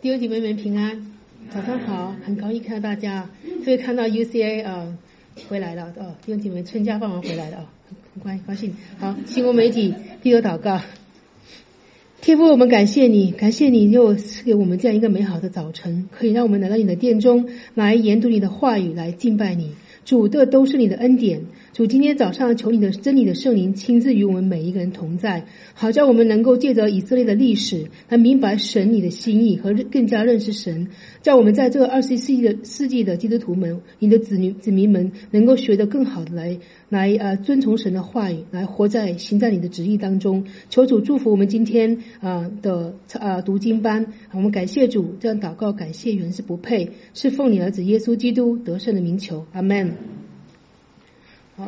弟兄姐妹们平安，早上好，很高兴看到大家，特别看到 UCA 回来了弟兄姐妹春假放完回来了很高兴。好，新闻媒体低头祷告。天父，我们感谢你又赐给我们这样一个美好的早晨，可以让我们来到你的殿中，来研读你的话语，来敬拜你。主，这都是你的恩典。主，今天早上求你的真理的圣灵亲自与我们每一个人同在，好叫我们能够借着以色列的历史来明白神你的心意和更加认识神，叫我们在这个21世纪的基督徒们，你的子民们能够学得更好的来遵从神的话语，来行在你的旨意当中。求主祝福我们今天的读经班，我们感谢主，这样祷告感谢原是不配，是奉你儿子耶稣基督得胜的名求，阿们。好，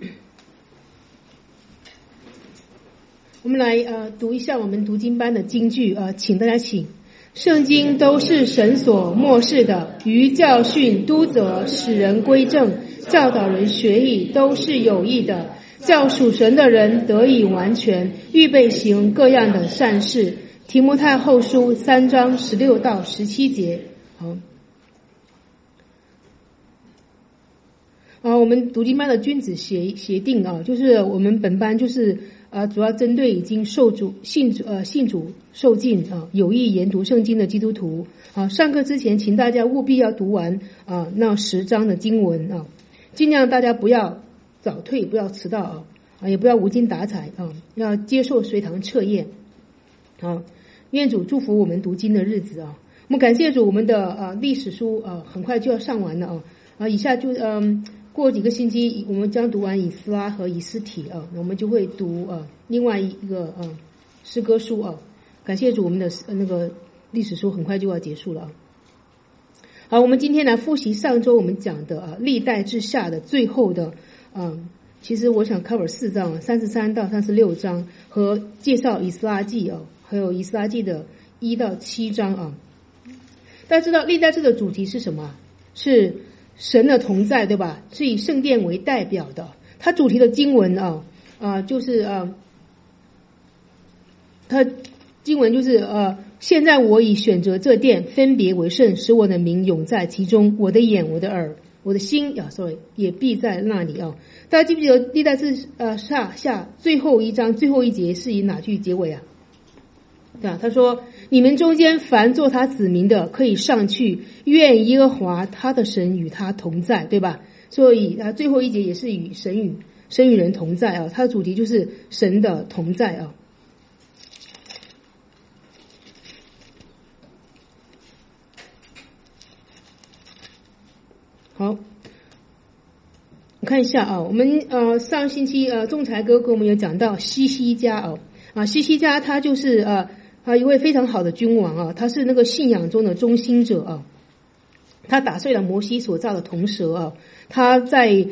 我们来读一下我们读经班的金句请大家请。圣经都是神所默示的，于教训、督责、使人归正、教导人学艺，都是有益的，叫属神的人得以完全，预备行各样的善事。提摩太后书3章16到17节。好。我们读经班的君子协定就是我们本班就是主要针对已经信主受浸有意研读圣经的基督徒上课之前请大家务必要读完那10章的经文尽量大家不要早退，不要迟到也不要无精打采要接受随堂测验愿主祝福我们读经的日子我们感谢主，我们的历史书很快就要上完了以下就过几个星期我们将读完以斯拉和以斯帖我们就会读另外一个诗歌书感谢主，我们的那个历史书很快就要结束了好，我们今天来复习上周我们讲的历代志下的最后的其实我想 cover 4章33到36章和介绍以斯拉记还有以斯拉记的1到7章大家知道历代志的主题是什么？是神的同在，对吧？是以圣殿为代表的。它主题的经文就是它经文就是现在我已选择这殿，分别为圣，使我的名永在其中。我的眼、我的耳、我的心也必在那里大家记不记得历代志下最后一章最后一节是以哪句结尾对吧？他说你们中间凡做他子民的可以上去，愿耶和华他的神与他同在，对吧？所以最后一节也是与神与人同在它的主题就是神的同在好，我看一下我们上星期仲裁哥跟我们有讲到西西家西西家他就是一位非常好的君王他是那个信仰中的中心者他打碎了摩西所造的铜蛇他在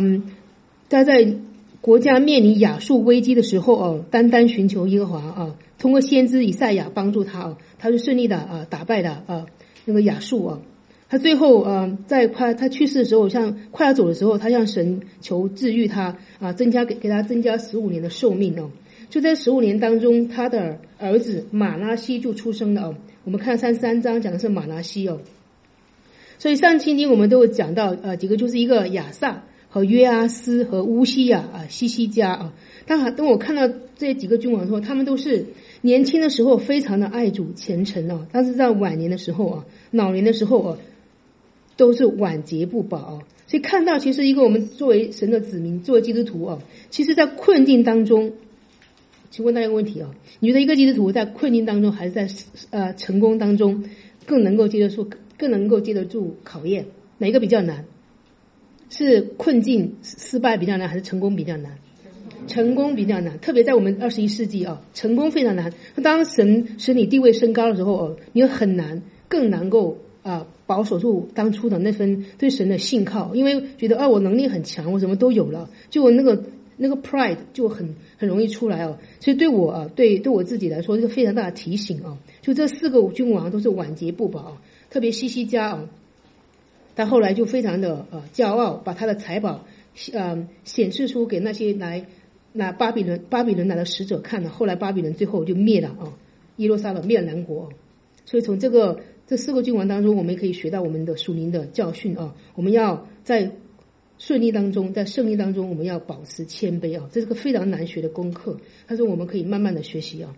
国家面临亚述危机的时候单寻求耶和华通过先知以赛亚帮助他他就顺利的打败了那个亚述他最后在他去世的时候，像快要走的时候，他向神求治愈他给他增加15年的寿命就在15年当中，他的儿子马拉西就出生了我们看33章讲的是马拉西所以上星期我们都有讲到几个，就是一个亚萨和约阿斯和乌西亚西西家当我看到这几个君王的时候，他们都是年轻的时候非常的爱主虔诚但是在晚年的时候老年的时候都是晚节不保所以看到其实一个我们作为神的子民，作为基督徒其实在困境当中，请问大家一个问题你觉得一个基督徒在困境当中还是在成功当中更能够接得住考验？哪一个比较难？是困境失败比较难，还是成功比较难？成功比较难，特别在我们21世纪成功非常难。当神使你地位升高的时候你更难够保守住当初的那份对神的信靠，因为觉得我能力很强，我什么都有了，就那个 pride 就很容易出来所以对我对我自己来说是个非常大的提醒就这4个君王都是晚节不保特别西西家他后来就非常的骄傲，把他的财宝显示出给那些拿巴比伦来的使者看了，后来巴比伦最后就灭了耶路撒冷灭了南国所以从这个这4个君王当中，我们可以学到我们的属灵的教训啊。我们要在顺利当中，在胜利当中，我们要保持谦卑啊，这是个非常难学的功课。他说我们可以慢慢的学习啊。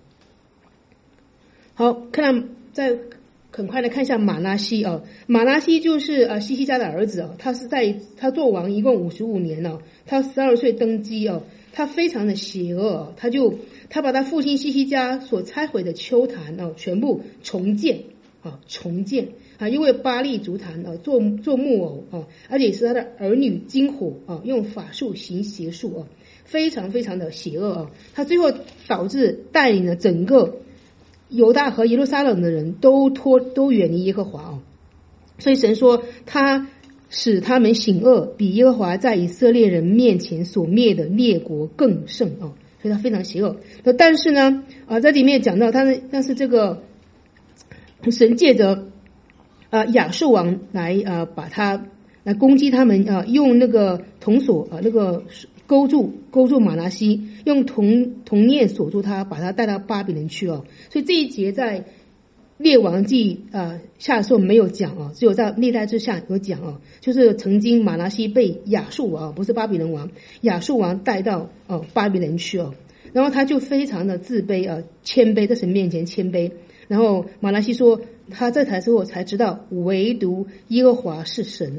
好，再很快的看一下马拿西啊。马拿西就是西西家的儿子啊，他做王一共55年了，他12岁登基啊。他非常的邪恶，他把他父亲西西家所拆毁的丘坛全部重建，因为巴力足坛做木偶而且是他的儿女金火用法术行邪术非常非常的邪恶他最后导致带领了整个犹大和耶路撒冷的人都远离耶和华所以神说他使他们行恶，比耶和华在以色列人面前所灭的列国更甚所以他非常邪恶。但是呢在里面讲到但是这个神借着亚述王来把他来攻击他们用那个铜锁那个勾住马拿西，用铜链锁住他，把他带到巴比伦去所以这一节在列王记下的时候没有讲只有在历代志下有讲就是曾经马拿西被亚述王不是巴比伦王，亚述王带到巴比伦去然后他就非常的自卑谦卑，在神面前谦卑。然后马拿西说他这台之后才知道唯独耶和华是神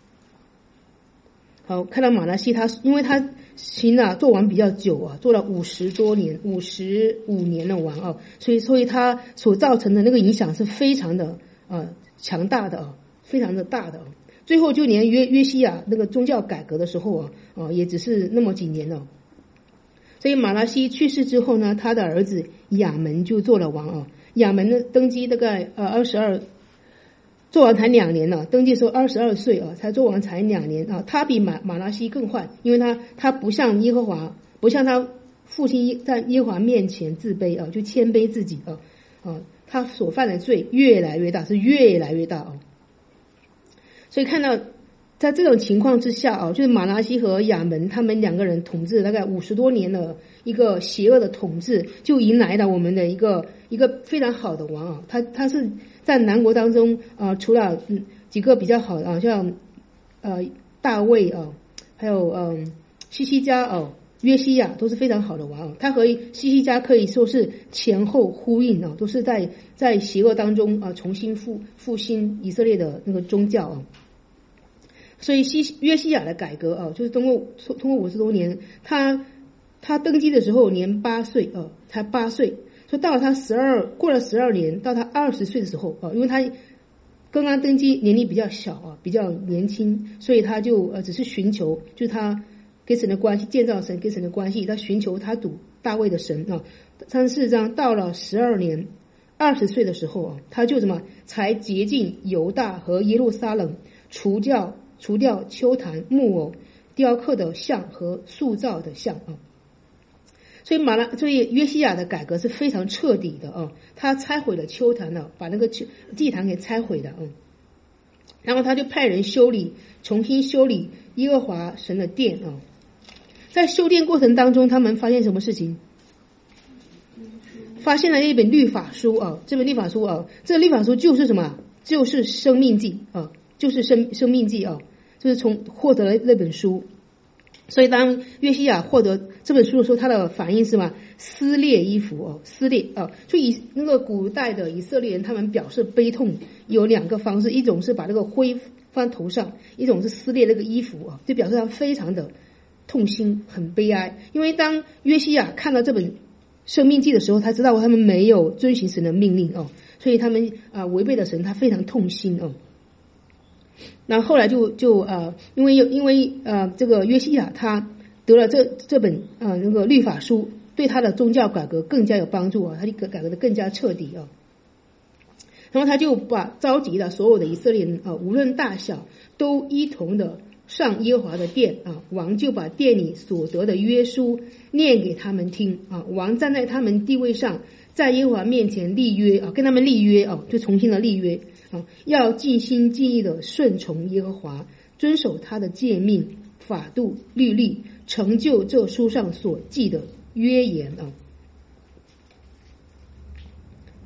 好，看到马拿西因为他做王比较久做了55年的王所以他所造成的那个影响是非常的强大的非常的大的最后就连约西亚那个宗教改革的时候也只是那么几年了。所以马拿西去世之后呢，他的儿子亚门就做了王亚门呢登基大概22，做王才2年了，登基的时候22岁才做王才2年他比马拿西更坏，因为他不像耶和华，不像他父亲在耶和华面前自卑就谦卑自己他所犯的罪越来越大，是越来越大所以看到在这种情况之下就是马拿西和亚门他们2个人统治大概50多年的一个邪恶的统治，就迎来了我们的一个非常好的王他是在南国当中除了几个比较好的像大卫还有西西家约西亚都是非常好的王他和西西家可以说是前后呼应都是在邪恶当中重新复兴以色列的那个宗教所以约西亚的改革就是通过50多年，他登基的时候年8岁才8岁，所以到了他过了12年，到他20岁的时候因为他刚刚登基，年龄比较小比较年轻，所以他就只是寻求就是他跟神的关系，建造神跟神的关系，他寻求他赌大卫的神34章到了12年20岁的时候他就才洁净犹大和耶路撒冷，除掉丘坛木偶雕刻的像和塑造的像所以约西亚的改革是非常彻底的他拆毁了丘坛把那个祭坛给拆毁了然后他就派人重新修理耶和华神的殿在修殿过程当中，他们发现什么事情？发现了一本律法书这本律法书这个律法书就是什么？就是生命记就是生命记就是获得了那本书。所以当约西亚获得这本书的时候，他的反应是什么？撕裂衣服撕裂就以那个古代的以色列人他们表示悲痛有2个方式，一种是把那个灰放头上，一种是撕裂那个衣服就表示他非常的痛心很悲哀。因为当约西亚看到这本生命记的时候，他知道他们没有遵循神的命令所以他们违背了神，他非常痛心然后后来就因为这个约西亚他得了这本那个律法书，对他的宗教改革更加有帮助他就改革的更加彻底然后他就召集了所有的以色列人无论大小都一同的上耶和华的殿王就把殿里所得的约书念给他们听王站在他们地位上，在耶和华面前立约跟他们立约就重新的立约要尽心尽意的顺从耶和华，遵守他的诫命法度律例，成就这书上所记的约言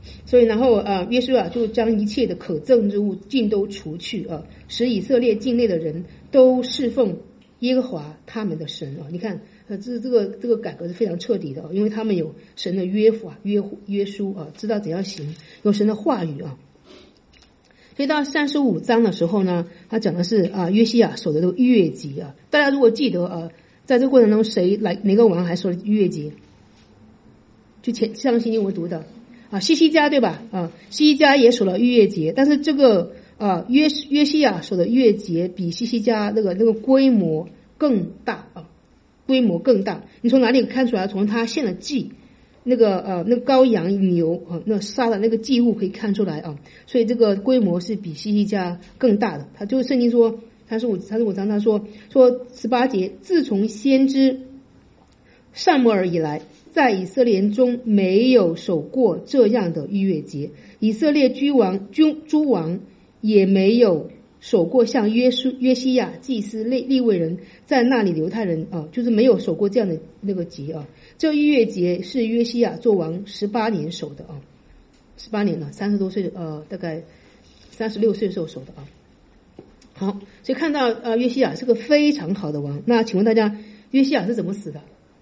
所以然后约书亚就将一切的可憎之物尽都除去使以色列境内的人都侍奉耶和华他们的神你看这个改革是非常彻底的因为他们有神的约法约书知道怎样行，有神的话语所以到35章的时候呢，他讲的是约西亚守的这个逾越节大家如果记得在这个过程中哪个王还守了逾越节？就上星期我们读的西西家对吧？西西家也守了逾越节，但是这个约西亚守的逾越节比西西家那个规模更大规模更大。你从哪里看出来？从他献的祭，那个羔羊牛那杀的那个祭物可以看出来所以这个规模是比西西家更大的。他就是圣经说35章他说18节，自从先知撒母耳以来，在以色列人中没有守过这样的逾越节，以色列诸王也没有守过像约西亚祭司利未人在那里犹太人就是没有守过这样的那个节这逾越节是约西亚做王18年守的18年了，30多岁大概36岁的时候守的好，所以看到约西亚是个非常好的王。那请问大家，约西亚是怎么死的？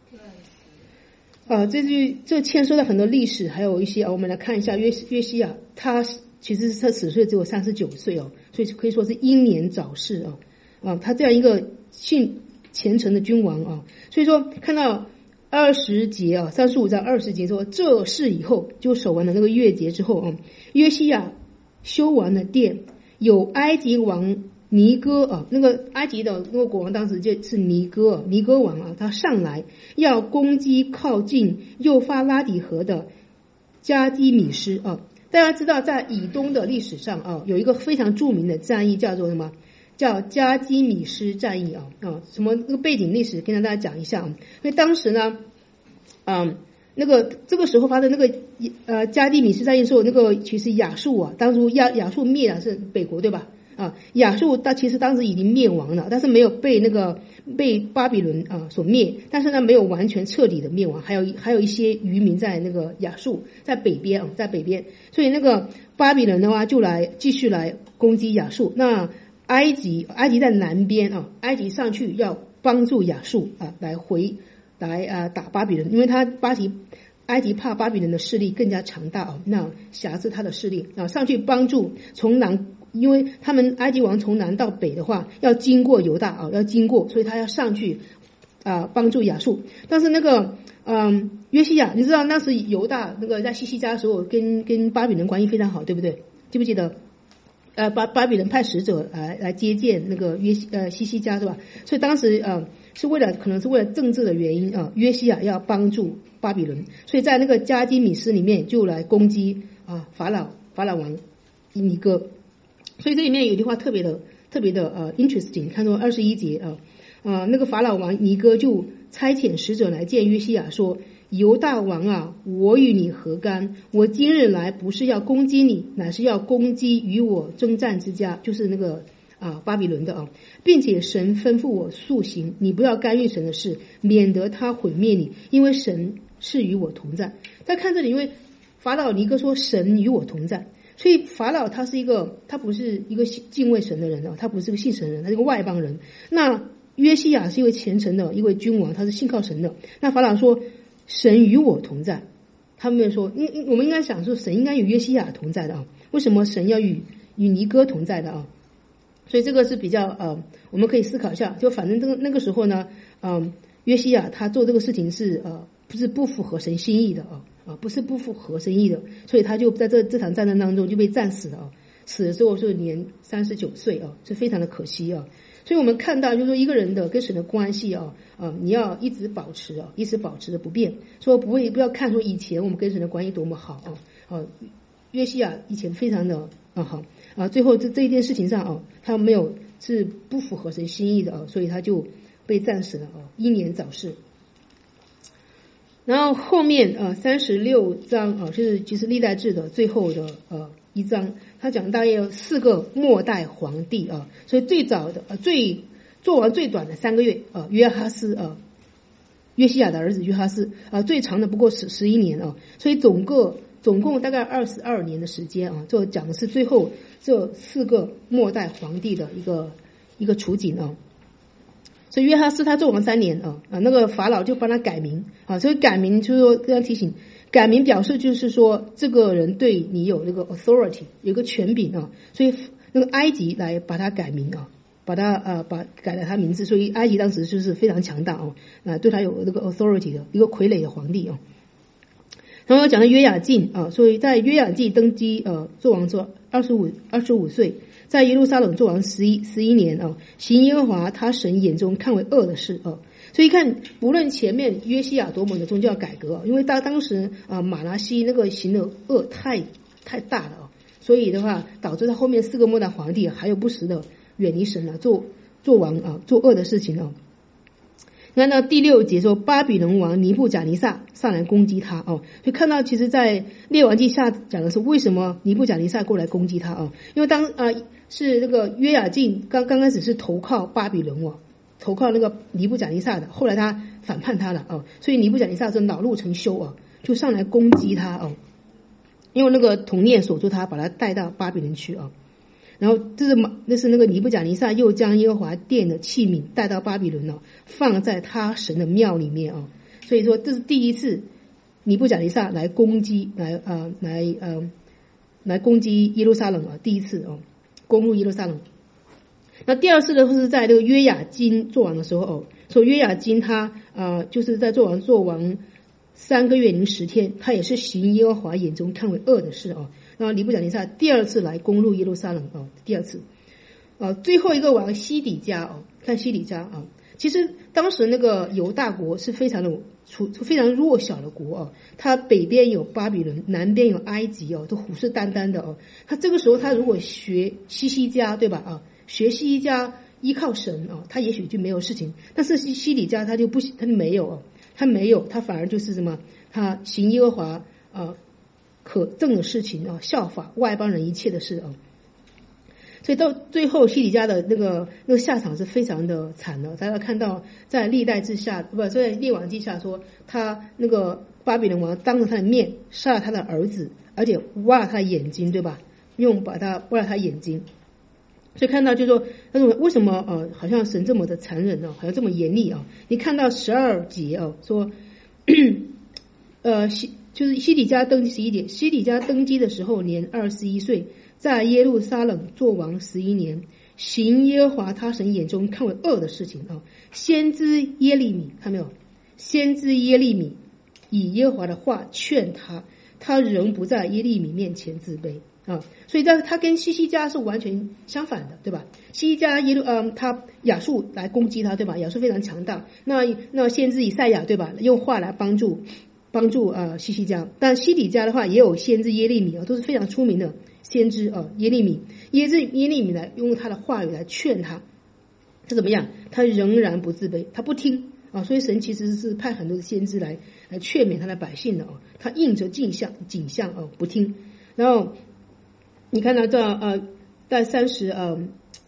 这牵涉到很多历史，还有一些我们来看一下约西亚，他其实他死岁只有39岁所以可以说是英年早逝他这样一个虔诚的君王所以说看到20节35章20节说，这事以后就守完了那个月节之后约西亚修完了殿，有埃及王尼哥那个埃及的那个国王当时就是尼哥王他上来要攻击靠近幼发拉底河的加基米斯大家知道在以东的历史上有一个非常著名的战役叫做什么？叫加基米斯战役什么那个背景历史跟大家讲一下因为当时呢这个时候发生那个加基米斯战役的时候，那个其实亚述当初亚述灭了是北国对吧？亚述其实当时已经灭亡了，但是没有被巴比伦所灭，但是呢没有完全彻底的灭亡，还有一些渔民在那个亚述在北边所以那个巴比伦的话就继续来攻击亚述。那埃及在南边埃及上去要帮助亚述来打巴比伦，因为埃及怕巴比伦的势力更加强大那辖制他的势力上去帮助从南。因为他们埃及王从南到北的话要经过犹大所以他要上去帮助亚述。但是那个约西亚，你知道那时犹大那个在西西家的时候跟巴比伦关系非常好对不对？记不记得巴比伦派使者来接见那个西西家是吧？所以当时可能是为了政治的原因约西亚要帮助巴比伦，所以在那个加基米斯里面就来攻击法老王尼哥。所以这里面有一句话特别的 interesting， 看到21节那个法老王尼哥就差遣使者来见约西亚说，犹大王我与你何干？我今日来不是要攻击你，乃是要攻击与我征战之家，就是那个巴比伦的并且神吩咐我速行，你不要干预神的事，免得他毁灭你，因为神是与我同在。再看这里，因为法老尼哥说神与我同在，所以法老他不是一个敬畏神的人他不是个信神人，他是个外邦人。那约西亚是一位虔诚的一位君王，他是信靠神的。那法老说神与我同在，他们说我们应该想说神应该与约西亚同在的为什么神要与尼哥同在的所以这个是比较我们可以思考一下。就反正那个时候呢约西亚他做这个事情是不是不符合神心意的不是不符合神意的，所以他就在这场战争当中就被战死了死的时候是年39岁是非常的可惜所以我们看到就是说一个人的跟神的关系你要一直保持的不变，说不要看说以前我们跟神的关系多么好约西亚以前非常的好最后这一件事情上他没有是不符合神心意的所以他就被战死了英年早逝。然后后面36章就是历代志的最后的一章，他讲大概有4个末代皇帝所以最早的做完最短的3个月约哈斯约西亚的儿子约哈斯最长的不过11年所以总个总共大概22年的时间啊，这讲的是最后这4个末代皇帝的一个处境啊。所以约哈斯他做王3年那个法老就帮他改名啊，所以改名就是说跟他提醒，改名表示就是说这个人对你有那个 authority 有个权柄啊，所以那个埃及来把他改名啊，把改了他名字，所以埃及当时就是非常强大对他有那个 authority 的一个傀儡的皇帝啊。然后讲到约雅敬啊，所以在约雅敬登基做王之后25岁，在耶路撒冷做王11年啊，行耶和华他神眼中看为恶的事啊。所以看不论前面约西亚多么的宗教改革因为当时马拿西那个行的恶太大了所以的话导致他后面4个末代皇帝还有不时的远离神做王做恶的事情那到第6节说巴比伦王尼布甲尼撒上来攻击他就看到其实在列王记下讲的是为什么尼布甲尼撒过来攻击他因为是那个约雅敬刚开始是投靠巴比伦王，投靠那个尼布甲尼撒的，后来他反叛他了所以尼布甲尼撒就恼怒成羞就上来攻击他用那个铜链锁住他，把他带到巴比伦去然后那是那个尼布甲尼撒又将耶和华殿的器皿带到巴比伦放在他神的庙里面所以说这是第一次尼布甲尼撒来攻击来攻击耶路撒冷第一次攻入耶路撒冷。那第二次呢是在这个约雅金做王的时候说约雅金他就是在做王3个月零10天，他也是行耶和华眼中看为恶的事然后尼布甲尼撒第二次来攻入耶路撒冷第二次最后一个王西底家看西底家其实当时那个犹大国是非常弱小的国它北边有巴比伦，南边有埃及都虎视眈眈的他这个时候他如果学西西家对吧学西西家依靠神他也许就没有事情，但是西底家他就没有他反而就是什么他行耶和华可憎的事情效法外邦人一切的事所以到最后西底家的那个下场是非常的惨的。大家看到在历代志下在列王记下说他那个巴比伦王当着他的面杀了他的儿子，而且挖了他的眼睛对吧，挖了他眼睛。所以看到就是说为什么好像神这么的残忍好像这么严厉你看到12节说就是西底家登基11节，西底家登基的时候年21岁，在耶路撒冷做王11年，行耶和华他神眼中看为恶的事情先知耶利米看没有，先知耶利米以耶和华的话劝他仍不在耶利米面前自卑所以他跟西西家是完全相反的对吧，西西家他亚述来攻击他对吧，亚述非常强大，那先知以赛亚对吧用话来帮助西西家，但西底家的话也有先知耶利米都是非常出名的先知耶利米来用他的话语来劝他怎么样，他仍然不自卑，他不听所以神其实是派很多的先知来劝勉他的百姓的他应着景象不听。然后你看到在15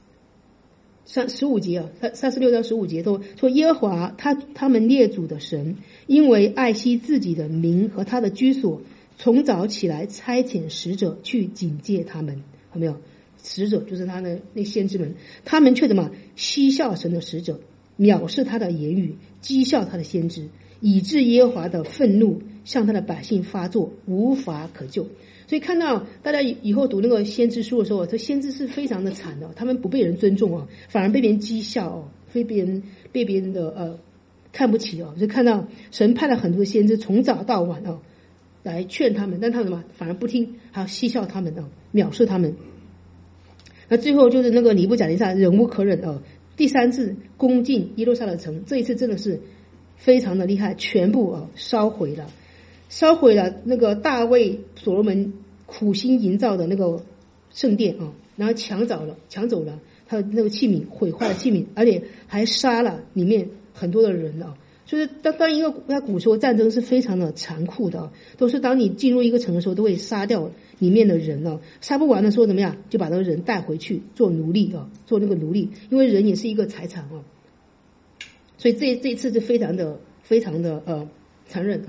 节36到15节都说耶和华他们列祖的神因为爱惜自己的名和他的居所，从早起来差遣使者去警戒他们，有没有？使者就是他的那先知们，他们却怎么嬉笑神的使者，藐视他的言语，讥笑他的先知，以致耶和华的愤怒向他的百姓发作，无法可救。所以看到大家以后读那个先知书的时候，这先知是非常的惨的，他们不被人尊重反而被别人讥笑被别人的看不起就看到神派了很多的先知从早到晚来劝他们，但他们反而不听，还要嬉笑他们藐视他们。那最后就是那个尼布甲尼撒忍无可忍第3次攻进耶路撒冷城，这一次真的是非常的厉害，全部烧毁了那个大卫所罗门苦心营造的那个圣殿然后抢走了他的那个器皿，毁坏了器皿，而且还杀了里面很多的人就是当一个在古时候战争是非常的残酷的都是当你进入一个城的时候都会杀掉里面的人杀不完的时候怎么样，就把那个人带回去做奴隶做那个奴隶，因为人也是一个财产所以这一次是非常的残忍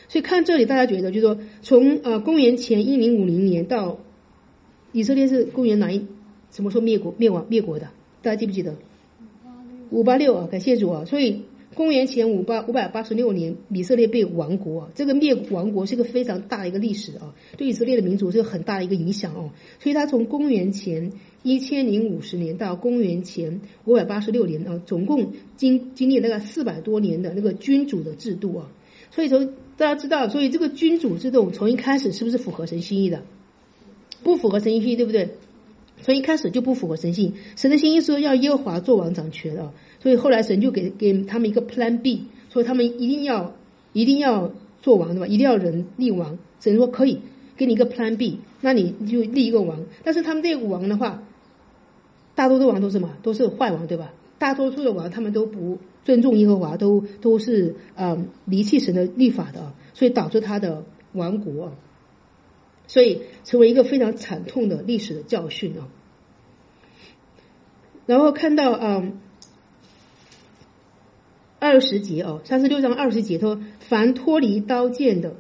所以看这里，大家觉得就是说，从公元前1050年到以色列是公元什么时候灭国的？大家记不记得？586啊，感谢主啊！所以公元前586年，以色列被亡国啊，这个灭亡国是一个非常大的一个历史啊，对以色列的民族是很大的一个影响哦。所以他从公元前1050年到公元前586年啊，总共经历那个400多年的那个君主的制度啊。所以从大家知道，所以这个君主制度从一开始是不是符合神心意的？不符合神心意，对不对？从一开始就不符合神性，神的心意说要耶和华做王掌权啊，所以后来神就给他们一个 Plan B， 说他们一定要做王，对吧？一定要人立王。神说可以，给你一个 Plan B， 那你就立一个王。但是他们这个王的话，大多数王都是什么？都是坏王，对吧？大多数的王他们都不尊重耶和华，都是离弃神的律法的，所以导致他的亡国。所以成为一个非常惨痛的历史的教训啊。然后看到20节哦，36章20节说，凡脱离刀剑的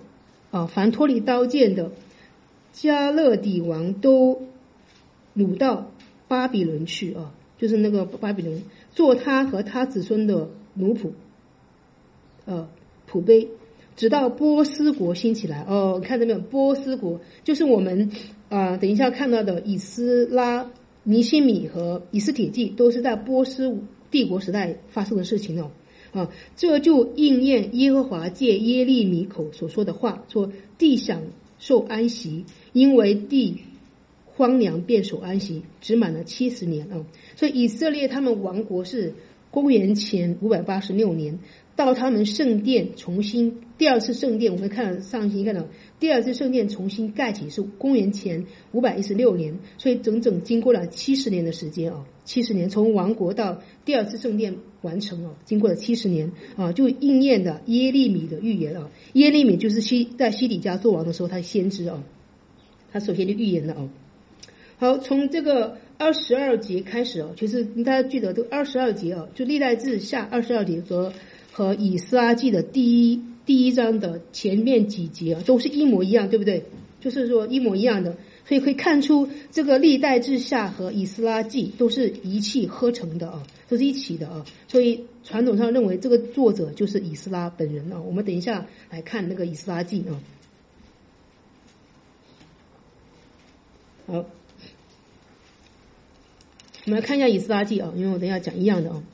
加勒底王都掳到巴比伦去啊，就是那个巴比伦，做他和他子孙的奴仆，仆卑。直到波斯国兴起来哦，看到没有？波斯国就是我们等一下看到的以斯拉、尼希米和以斯帖记，都是在波斯帝国时代发生的事情哦。这就应验耶和华借耶利米口所说的话，说地享受安息，因为地荒凉便守安息，只满了70年哦。所以以色列他们亡国是公元前586年。到他们圣殿第二次圣殿，我们看上期看到第二次圣殿重新盖起是公元前516年，所以整整经过了70年的时间啊，70年从亡国到第二次圣殿完成啊，经过了70年啊，就应验的耶利米的预言啊。耶利米就是在西底家做王的时候，他先知啊，他首先就预言了啊。好，从这个22节开始啊，就是大家记得这个22节啊，就历代志下22节和以斯拉记的第一章的前面几节啊，都是一模一样，对不对？就是说一模一样的，所以可以看出这个历代志下和以斯拉记都是一气呵成的啊，都是一起的啊。所以传统上认为这个作者就是以斯拉本人啊。我们等一下来看那个以斯拉记啊。好，我们来看一下以斯拉记啊，因为我等一下讲一样的啊。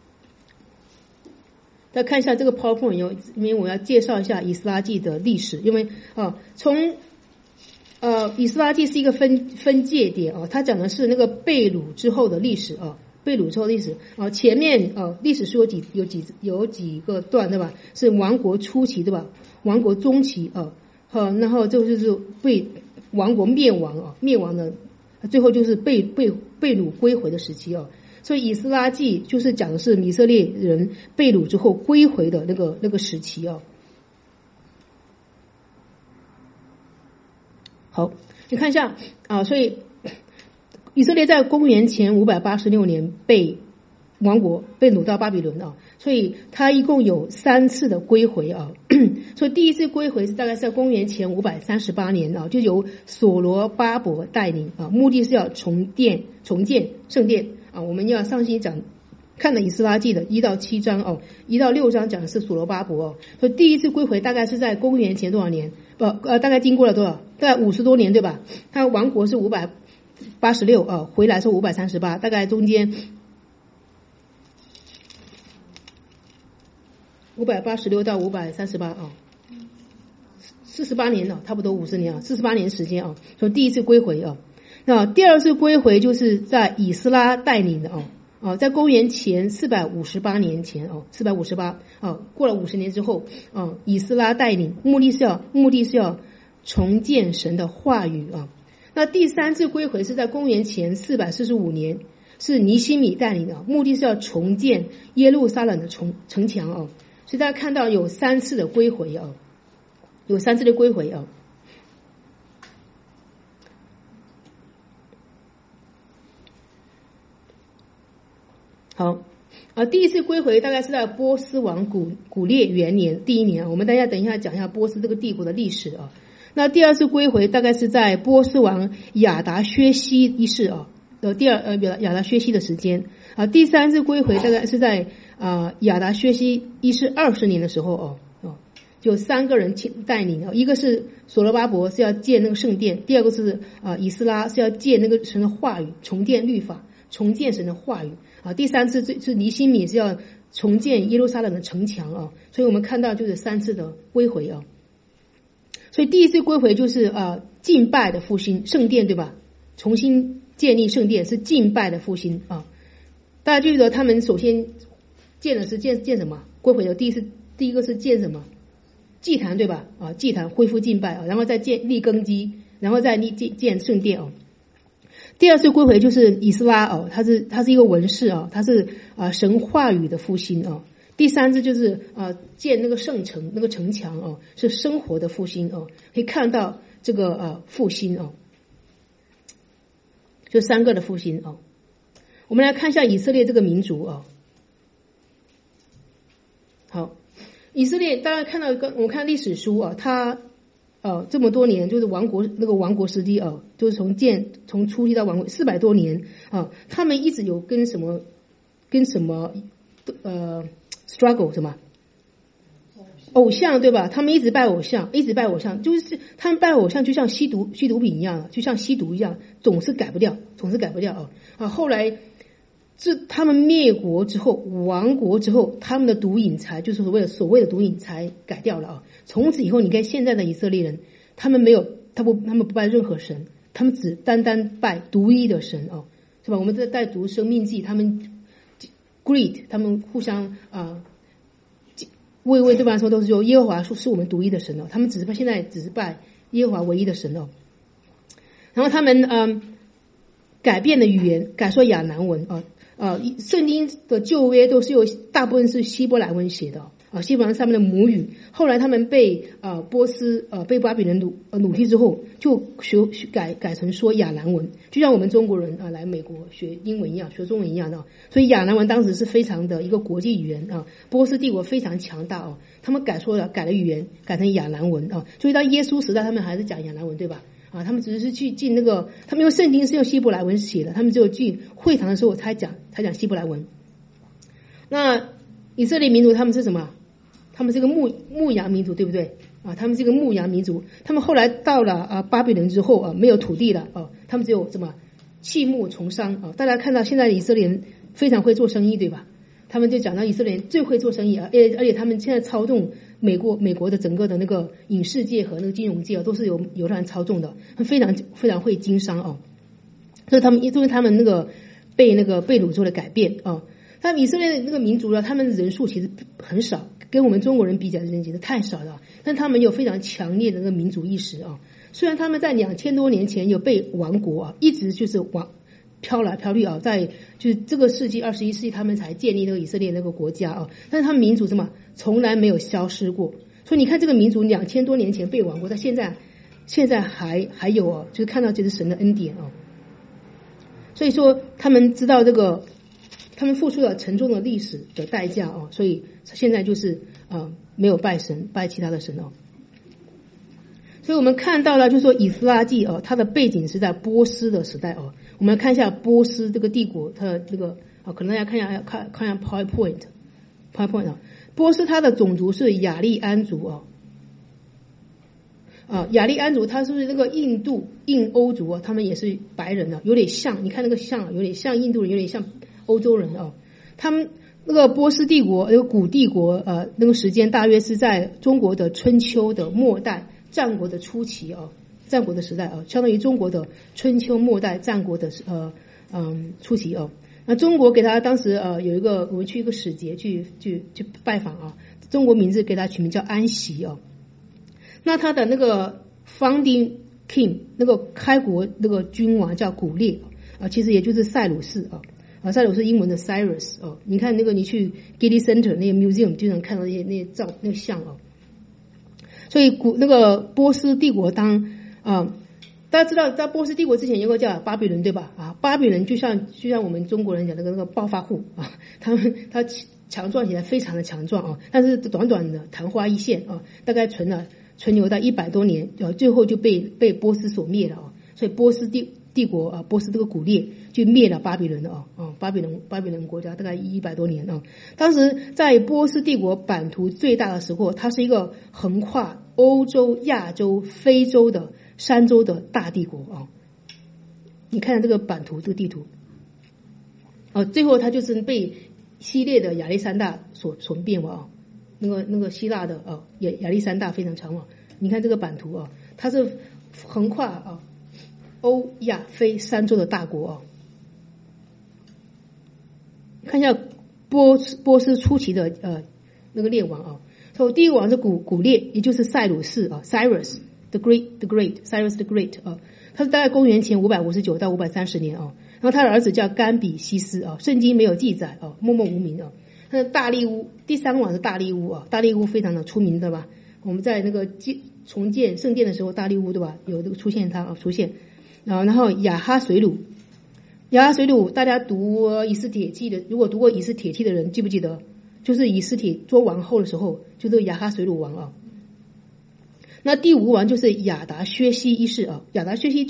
再看一下这个 PowerPoint， 因为我要介绍一下以斯拉记的历史，因为从以斯拉记是一个分界点啊，它讲的是那个被掳之后的历史啊，被掳之后的历史啊，前面历史书有几个段对吧？是亡国初期对吧？亡国中期然后就是被亡国灭亡的，最后就是被掳归回的时期啊。所以以斯拉记就是讲的是以色列人被掳之后归回的那个时期啊。好，你看一下所以以色列在公元前586年被亡国，被掳到巴比伦啊，所以他一共有3次的归回啊。所以第一次归回是大概在公元前538年啊，就由所罗巴伯带领啊，目的是要重建圣殿啊。我们要上期讲看了以斯拉记的1到7章1到6章讲的是所罗巴伯所以第一次归回大概是在公元前多少年？大概经过了多少？大概50多年对吧？他亡国是586回来是538，大概中间586到53848年了，差不多50年48年时间所以第一次归回那第二次归回就是在以斯拉带领的在公元前458年前458过了50年之后以斯拉带领，目的是要重建神的话语那第三次归回是在公元前445年，是尼希米带领的，目的是要重建耶路撒冷的城墙所以大家看到有3次的归回有3次的归回好， 第一次归回大概是在波斯王古列元年第1年，我们等一下讲一下波斯这个帝国的历史啊。那第二次归回大概是在波斯王亚达薛西一世亚达薛西的时间啊。第三次归回大概是在亚达薛西一世20年的时候就3个人带领一个是所罗巴伯是要建那个圣殿，第二个是以斯拉是要建那个神的话语，重建律法，重建神的话语第三次是尼希米是要重建耶路撒冷的城墙所以我们看到就是3次的归回所以第一次归回就是敬拜的复兴，圣殿对吧？重新建立圣殿是敬拜的复兴大家记得他们首先建的是建什么？归回的第一个是建什么？祭坛对吧？祭坛恢复敬拜然后再立根基，然后再建圣殿第二次归回就是以斯拉他是一个文士他是神话语的复兴第三次就是建那个圣城那个城墙是生活的复兴可以看到这个复兴就3个的复兴我们来看一下以色列这个民族好，以色列大家看到我看历史书他这么多年就是王国时期就是从初期到王国400多年他们一直有跟什么struggle 什么偶像对吧？他们一直拜偶像，就是他们拜偶像就像吸毒品一样，就像吸毒一样，总是改不掉后来他们灭国之后，亡国之后，他们的毒瘾才就是所谓的毒瘾才改掉了从此以后，你看现在的以色列人，他们不拜任何神，他们只单拜独一的神是吧？我们在读生命记，他们 greet 他们互相为对方说都是说耶和华是我们独一的神他们现在只是拜耶和华唯一的神然后他们改变了语言，改说亚南文圣经的旧约都是大部分是希伯来文写的希伯来他们的母语，后来他们被波斯被巴比伦掳去之后，就改成说亚南文，就像我们中国人来美国学英文一样，学中文一样的所以亚南文当时是非常的一个国际语言波斯帝国非常强大他们改了语言，改成亚南文所以到耶稣时代他们还是讲亚南文对吧？他们只是去进他们用圣经是用希伯来文写的，他们只有进会堂的时候才讲希伯来文。那以色列民族他们是什么？他们是个牧羊民族对不对他们是个牧羊民族，他们后来到了巴比伦之后没有土地了他们只有什么弃牧从商大家看到现在的以色列人非常会做生意对吧？他们就讲到以色列人最会做生意而且他们现在操纵美国的整个的那个影视界和那个金融界都是由犹太人操纵的，非常非常会经商所以他们因为他们那个被掳做了改变他们以色列那个民族呢，他们人数其实很少，跟我们中国人比起来人其实太少了，但他们有非常强烈的那个民族意识虽然他们在2000多年前有被亡国一直就是飘来飘去在就是这个世纪21世纪他们才建立那个以色列那个国家但是他们民族从来没有消失过，所以你看这个民族2000多年前被亡国，到现在还有就是看到这是神的恩典所以说他们知道他们付出了沉重的历史的代价所以现在就是没有拜神，拜其他的神所以我们看到了就是说以斯拉记它的背景是在波斯的时代我们来看一下波斯这个帝国它的这个可能大家看一下 PowerPoint 波斯它的种族是雅利安族雅利安族它是那个印欧族他们也是白人有点像，你看那个像有点像印度人，有点像欧洲人他们那个波斯帝国那个古帝国那个时间大约是在中国的春秋的末代，战国的初期战国的时代相当于中国的春秋末代，战国的初期那中国给他当时有一个我们去一个使节去拜访中国名字给他取名叫安息那他的那个 founding king 那个开国那个君王叫古列其实也就是塞鲁士塞鲁士英文的 Cyrus 你看那个你去 Getty Center 那个 museum 就能看到那些那个像所以那个波斯帝国当大家知道在波斯帝国之前有个叫巴比伦，对吧？啊，巴比伦就像我们中国人讲的那个暴发户啊，他强壮起来非常的强壮啊，但是短短的昙花一现啊，大概存留到100多年，最后就被波斯所灭了啊。所以波斯帝国啊，波斯这个古列就灭了巴比伦了啊，巴比伦国家大概100多年啊。当时在波斯帝国版图最大的时候，它是一个横跨欧洲、亚洲、非洲的3洲的大帝国啊。你看这个版图，这个地图，最后它就是被希腊的亚历山大所灭亡啊。那个希腊的亚历山大非常强啊。你看这个版图啊，它是横跨欧亚非3洲的大国啊。看一下波斯初期的那个列王啊。所以第一个王是古列，也就是塞鲁士啊 ，Cyrus the Great，Cyrus the Great 啊。他是大概公元前559到530年啊。然后他的儿子叫甘比西斯啊，圣经没有记载啊，默默无名啊。他的大利乌，第3王是大利乌啊，大利乌非常的出名对吧？我们在那个重建圣殿的时候，大利乌对吧？有这个出现然后亚哈水鲁，大家读以斯帖记的，如果读过以斯帖记的人记不记得？就是以斯帖做王后的时候，就这个亚哈水鲁王啊。那第5王就是亚达薛西一世啊，亚达薛西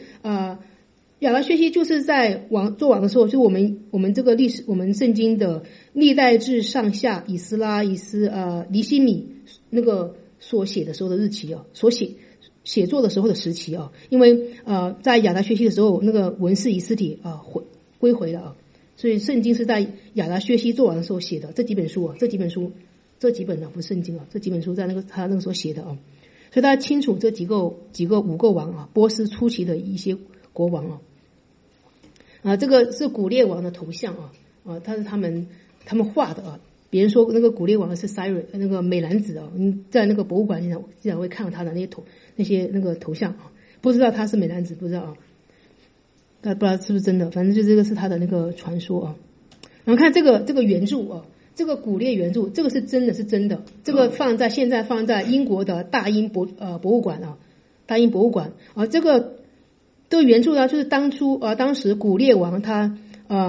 就是在做王的时候，就我们这个历史，我们圣经的历代志上下以斯拉、尼希米那个所写的时候的日期啊，写作的时候的时期啊，因为在亚达薛西的时候，那个文士以斯帖归回了啊，所以圣经是在亚达薛西做王的时候写的。这几本呢不是圣经啊，这几本书在他那个时候写的啊，所以大家清楚这5个王啊，波斯初期的一些国王啊，这个是古列王的头像啊，他是他们画的啊。别人说那个古列王是 Cyrus 那个美男子啊，在那个博物馆经常会看到他的那些那个头像啊，不知道他是美男子，不知道啊，不知道是不是真的，反正就这个是他的那个传说啊。然后看这个原著啊，这个古列原著，这个是真的，这个现在放在英国的大英博物馆啊，大英博物馆啊，这个原著呢，就是当时古列王他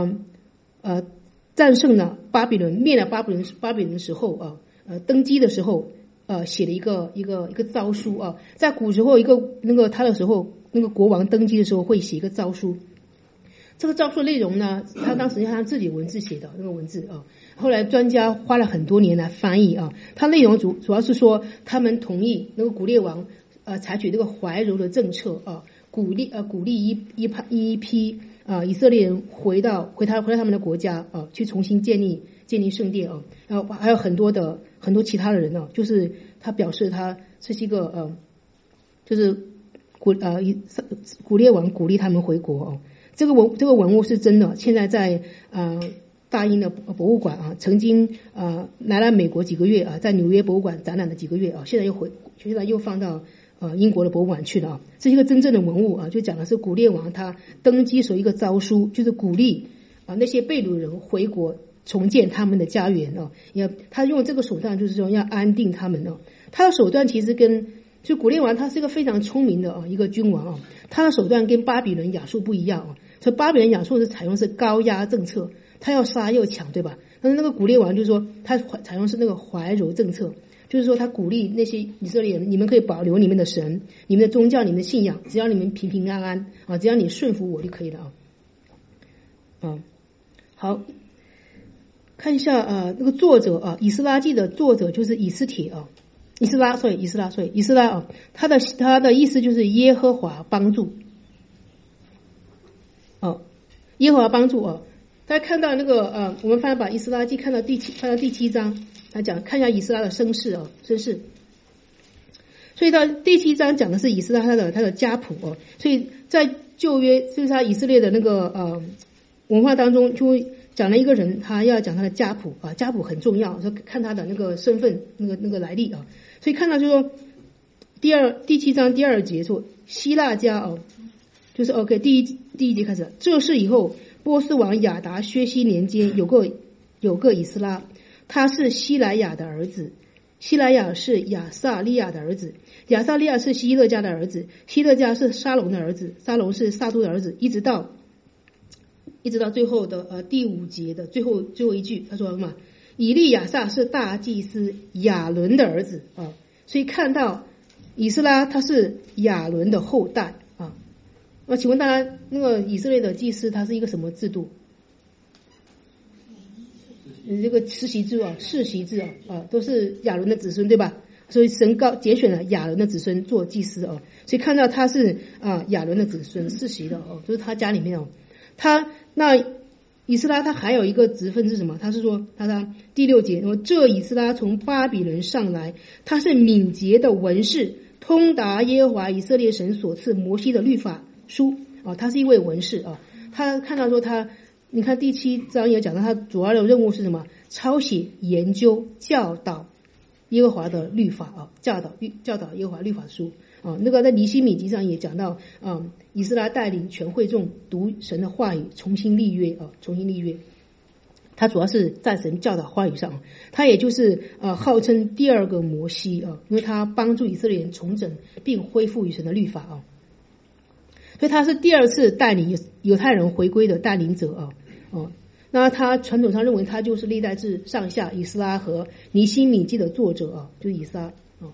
战胜了巴比伦，灭了巴比伦的时候登基的时候写了一个诏书啊，在古时候他的时候那个国王登基的时候会写一个诏书，这个诏书内容呢，他当时他自己文字写的那个文字啊，后来专家花了很多年来翻译啊，他内容主要是说他们同意那个古列王采取这个怀柔的政策啊，鼓励一批以色列人回到他们的国家啊，去重新建立圣殿啊，然后还有很多其他的人啊，就是他表示他这是一个就是古列王鼓励他们回国啊，这个文物是真的，现在在大英的博物馆啊，曾经来了美国几个月啊，在纽约博物馆展览了几个月啊，现在又放到英国的博物馆去了啊，这是一个真正的文物啊，就讲的是古列王他登基时候一个诏书，就是鼓励那些被掳人回国重建他们的家园啊，他用这个手段就是说要安定他们啊，他的手段其实就古列王他是一个非常聪明的一个君王啊，他的手段跟巴比伦亚述不一样啊，所以巴比伦亚述是采用是高压政策，他要杀又抢对吧？但是那个古列王就是说他采用是那个怀柔政策。就是说他鼓励那些以色列人，你们可以保留你们的神、你们的宗教、你们的信仰，只要你们平平安安啊，只要你顺服我就可以了啊。好，看一下那个作者啊，以斯拉记的作者就是以斯帖啊，以斯拉啊，他的意思就是耶和华帮助耶和华帮助啊。大家看到那个我们把以斯拉记看到第7章。他讲看一下以斯拉的身世，所以到第7章讲的是以斯拉他的家谱所以在旧约就是他以色列的那个文化当中就会讲了一个人，他要讲他的家谱家谱很重要，说看他的那个身份那个来历所以看到就是说第7章第2节说希腊家就是 OK 第一节开始，这是以后波斯王亚达薛西年间有个以斯拉。他是希莱亚的儿子， 希莱雅是亚撒利亚的儿子，亚撒利亚是希勒家的儿子，希勒家是沙龙的儿子，沙龙是撒督的儿子，一直到最后的第5节的最后一句，他说什么？以利亚撒是大祭司亚伦的儿子啊，所以看到以斯拉他是亚伦的后代啊。那请问大家，那个以色列的祭司他是一个什么制度？这个世袭制啊，都是亚伦的子孙，对吧？所以神拣选了亚伦的子孙做祭司哦，所以看到他是亚伦的子孙世袭的哦，就是他家里面哦。那以斯拉他还有一个职分是什么？他是说他第6节，说这以斯拉从巴比伦上来，他是敏捷的文士，通达耶和华以色列神所赐摩西的律法书啊，他是一位文士啊。他看到说你看第7章也讲到他主要的任务是什么？抄写、研究、教导耶和华的律法啊，教导耶和华律法书啊。那个在尼希米记上也讲到以斯拉带领全会众读神的话语，重新立约。他主要是在神教导话语上，他也就是号称第2个摩西啊，因为他帮助以色列人重整并恢复与神的律法啊。所以他是第2次带领犹太人回归的带领者啊。那他传统上认为他就是历代志上下以斯拉和尼希米记的作者啊，就是以斯拉啊。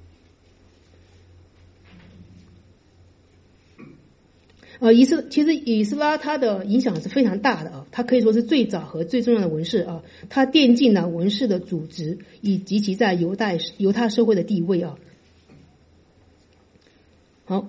其实以斯拉他的影响是非常大的啊，他可以说是最早和最重要的文士啊，他奠定了文士的组织以及其在犹太社会的地位啊。好。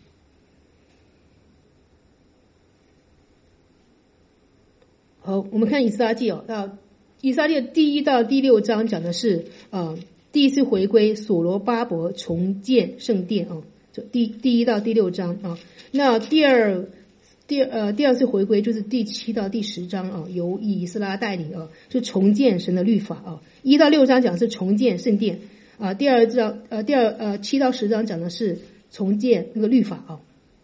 好，我们看以斯拉记到以斯拉记第1到第6章讲的是第一次回归所罗巴伯重建圣殿就第1到第6章啊。那第二次回归就是第7到第10章由以斯拉带领就重建神的律法1到6章讲的是重建圣殿7到10章讲的是重建那个律法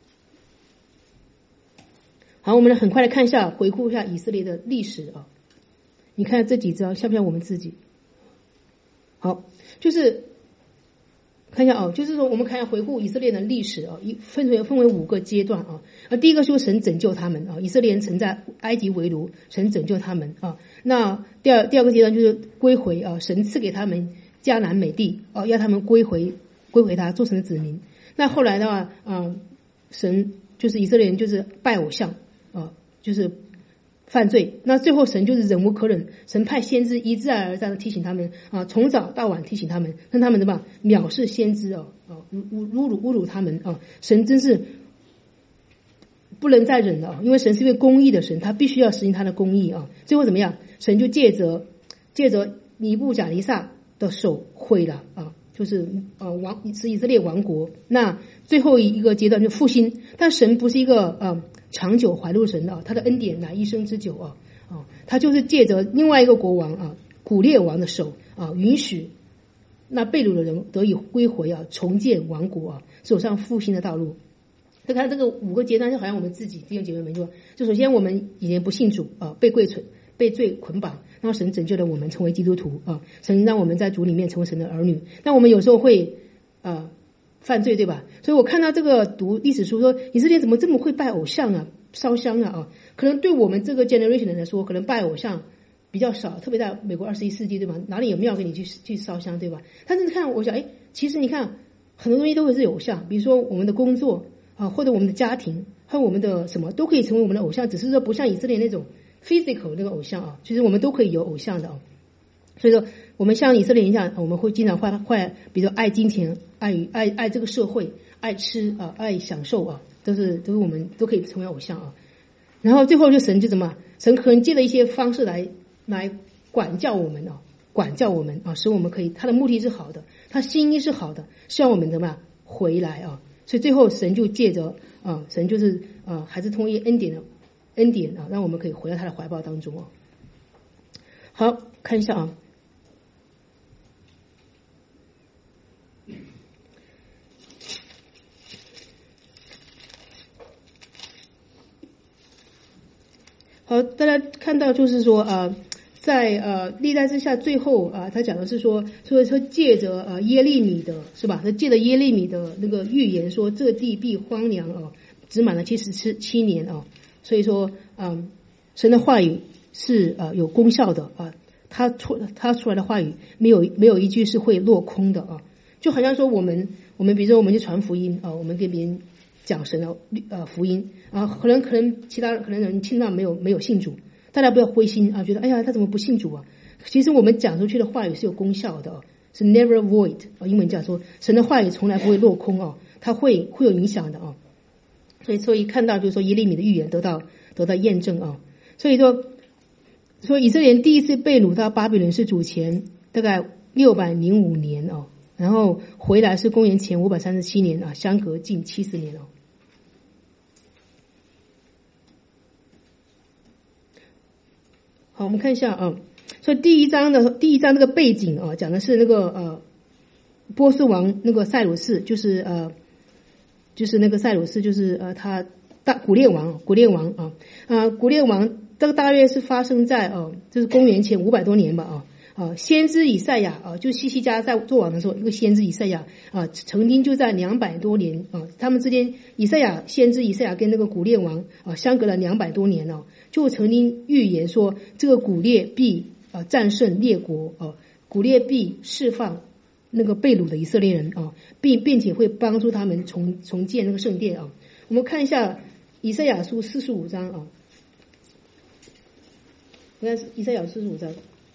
好，我们很快的看一下，回顾一下以色列的历史你看这几章像不像我们自己？好，就是看一下就是说我们看一下回顾以色列的历史分为5个阶段第一个就是神拯救他们以色列人曾在埃及为奴，神拯救他们那第二个阶段就是归回神赐给他们迦南美地要他们归回他做神的子民。那后来的话神就是以色列人就是拜偶像就是犯罪，那最后神就是忍无可忍，神派先知一再而三的提醒他们从早到晚提醒他们，让他们藐视先知侮辱他们神真是不能再忍了因为神是一位公义的神，他必须要实行他的公义最后怎么样？神就借着尼布甲尼撒的手毁了就是使以色列亡国。那最后一个阶段就复兴，但神不是一个长久怀怒神他的恩典乃一生之久他就是借着另外一个国王古列王的手允许那被掳的人得以归回重建王国走上复兴的道路。再看这个5个阶段，就好像我们自己弟兄姐妹们就首先我们以前不信主被罪捆绑，然后神拯救了我们成为基督徒神让我们在主里面成为神的儿女。但我们有时候会犯罪，对吧？所以我看到这个读历史书说以色列怎么这么会拜偶像烧香可能对我们这个 generation 的人来说，可能拜偶像比较少，特别在美国21世纪，对吧？哪里有庙给你去烧香，对吧？但是看我想其实你看很多东西都会是偶像，比如说我们的工作或者我们的家庭和我们的什么都可以成为我们的偶像，只是说不像以色列那种 physical 那个偶像其实我们都可以有偶像的所以说我们像以色列一样我们会经常会比如说爱金钱，爱这个社会，爱吃爱享受都是我们都可以成为偶像然后最后就神就神可能借了一些方式来管教我们使我们可以，他的目的是好的，他心意是好的，希望我们回来所以最后神就借着神就是还是通过恩典让我们可以回到他的怀抱当中好，看一下好，大家看到就是说在历代之下最后他讲的是说借着耶利米的是吧？他借着耶利米的那个预言说这地必荒凉只满了77年所以说神的话语是有功效的他出来的话语没有一句是会落空的就好像说我们比如说我们去传福音我们跟别人讲神的福音可能其他人听到没有信主。大家不要灰心觉得哎呀他怎么不信主其实我们讲出去的话语是有功效的是 never void 英文讲说神的话语从来不会落空它会有影响的所以看到就是说耶利米的预言得到验证所以说以色列人第一次被掳到巴比伦是主前大概605年然后回来是公元前537年相隔近70年好，我们看一下所以第一章这个背景讲的是那个波斯王那个塞鲁士，就是那个塞鲁士，就是他古列王古列王这个大约是发生在就是公元前500多年吧先知以赛亚就西西家在做王的时候，一个先知以赛亚曾经就在200多年他们之间先知以赛亚跟那个古列王相隔了200多年就曾经预言说这个古列必战胜列国古列必释放那个被掳的以色列人并且会帮助他们重建那个圣殿我们看一下以赛亚书45章你看以赛亚45章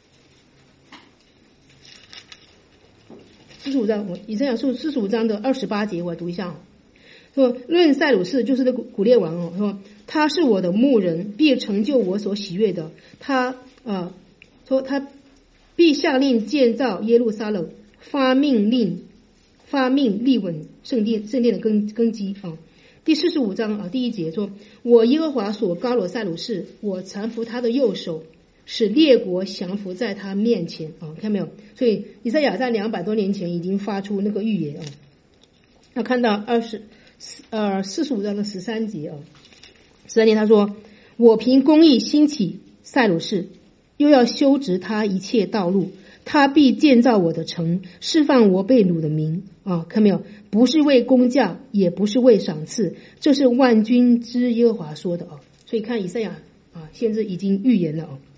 以赛亚书45章的28节，我来读一下说论塞鲁士，就是那个古列王说他是我的牧人，必成就我所喜悦的。他说他必下令建造耶路撒冷，发命立稳圣殿的根基第45章第1节说，我耶和华所膏罗塞鲁士，我搀扶他的右手，使列国降服在他面前看没有？所以以赛亚在200多年前已经发出那个预言要看到45章的13节13节他说，我凭公义兴起塞鲁士，又要修直他一切道路，他必建造我的城，释放我被掳的民看没有？不是为工价，也不是为赏赐，这是万军之耶和华说的所以看以赛亚先知已经预言了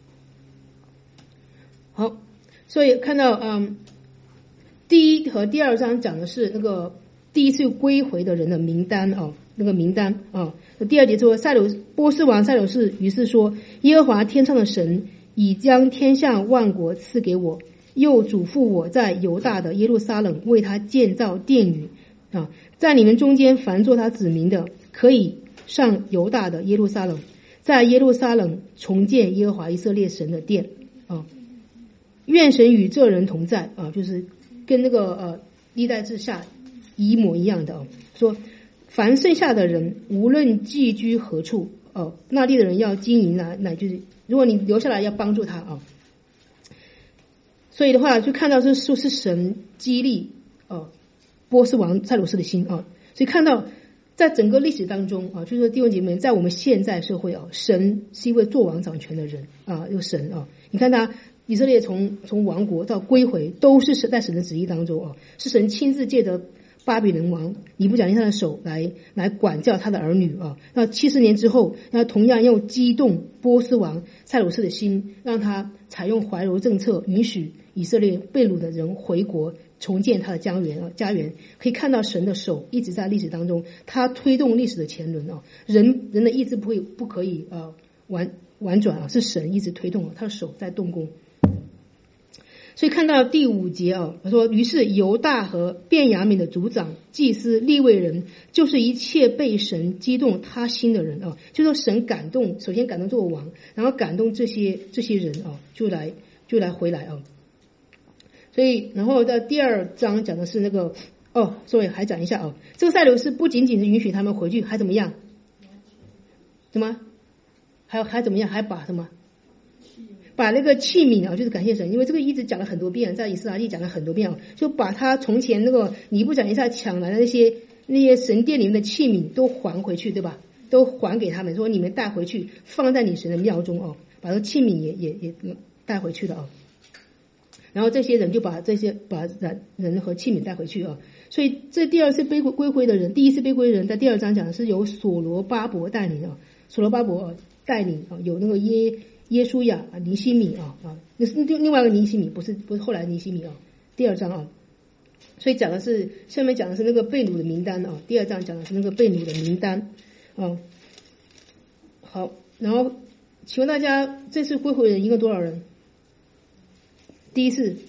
好，所以看到第1和第2章讲的是那个第一次归回的人的名单那个名单第2节说波斯王塞鲁士于是说，耶和华天上的神已将天下万国赐给我，又嘱咐我在犹大的耶路撒冷为他建造殿宇在你们中间凡做他子民的，可以上犹大的耶路撒冷，在耶路撒冷重建耶和华以色列神的殿愿神与这人同在就是跟那个历代志下一模一样的说凡剩下的人无论寄居何处那地的人要经营乃就是如果你留下来要帮助他所以的话就看到这说是神激励波斯王塞鲁士的心所以看到在整个历史当中就是说弟兄姐妹，在我们现在社会神是一位作王掌权的人有神你看他以色列从亡国到归回都是在神的旨意当中是神亲自借着巴比伦王尼布甲尼撒的手来管教他的儿女那70年之后，那同样又激动波斯王塞鲁士的心，让他采用怀柔政策，允许以色列被掳的人回国，重建他的家园。可以看到神的手一直在历史当中，他推动历史的前轮人的意志不可以婉转是神一直推动他的手在动工。所以看到第5节他说，于是犹大和便雅悯的族长、祭司、利未人，就是一切被神激动他心的人就说神感动，首先感动做王，然后感动这些人就来回来所以然后在第2章讲的是那个所以还讲一下这个塞鲁士不仅仅是允许他们回去，还怎么样？什么？还怎么样？还把什么？把那个器皿就是感谢神，因为这个一直讲了很多遍，在以斯拉记讲了很多遍就把他从前那个尼布甲尼撒抢来的那些神殿里面的器皿都还回去，对吧？都还给他们，说你们带回去放在你神的庙中把这个器皿也带回去了然后这些人就把人和器皿带回去所以这第二次归回的人，第一次归回的人在第2章讲的是由所罗巴伯带领所罗巴伯带领有那个耶书亚尼西米那是另外一个尼西米，不是后来尼西米第2章所以讲的是下面讲的是那个被掳的名单第2章讲的是那个被掳的名单好，然后请问大家这次归回人一共多少人？第一次